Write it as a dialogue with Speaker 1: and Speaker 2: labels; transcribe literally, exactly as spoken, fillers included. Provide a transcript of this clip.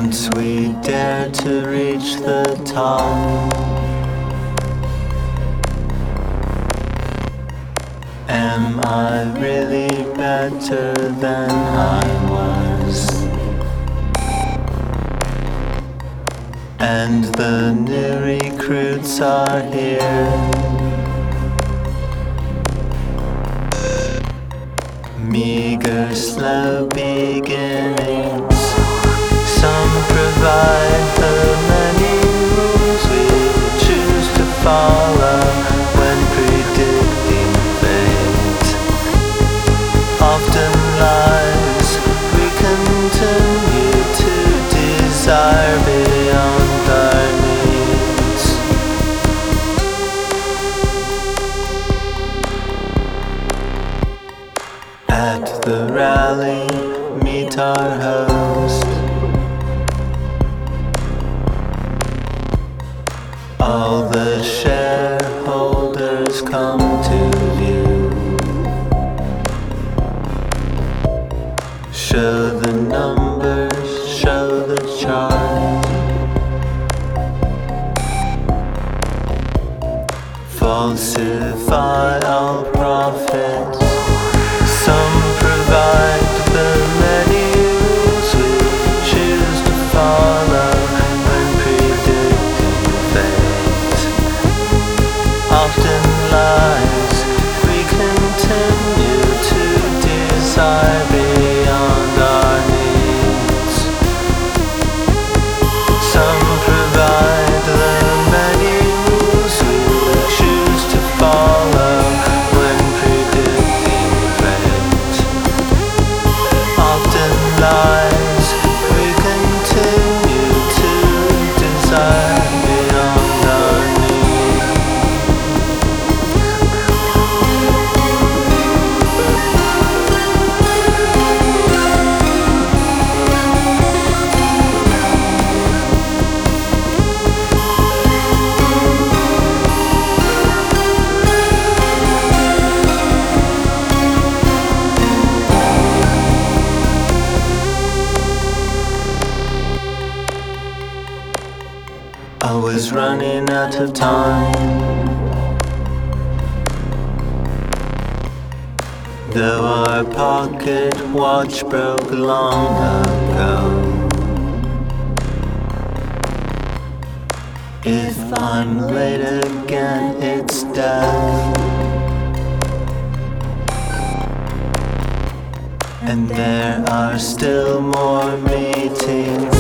Speaker 1: Once we dare to reach the top, am I really better than I was? And the new recruits are here. Meager, slow beginnings. Some provide the many rules we choose to follow when predicting fate. Often lies we continue to desire beyond our needs. At the rally, meet our host. All the shareholders come to view. Show the numbers, show the chart. Falsify all profits. Some provide the many rules we choose to follow when predicting fate. Often lies we continue to desire beyond our needs. Some provide the many rules we choose to follow when predicting fate. Often lies we continue to desire beyond our needs. I was running out of time, though our pocket watch broke long ago. If I'm late again, it's death. And there are still more meetings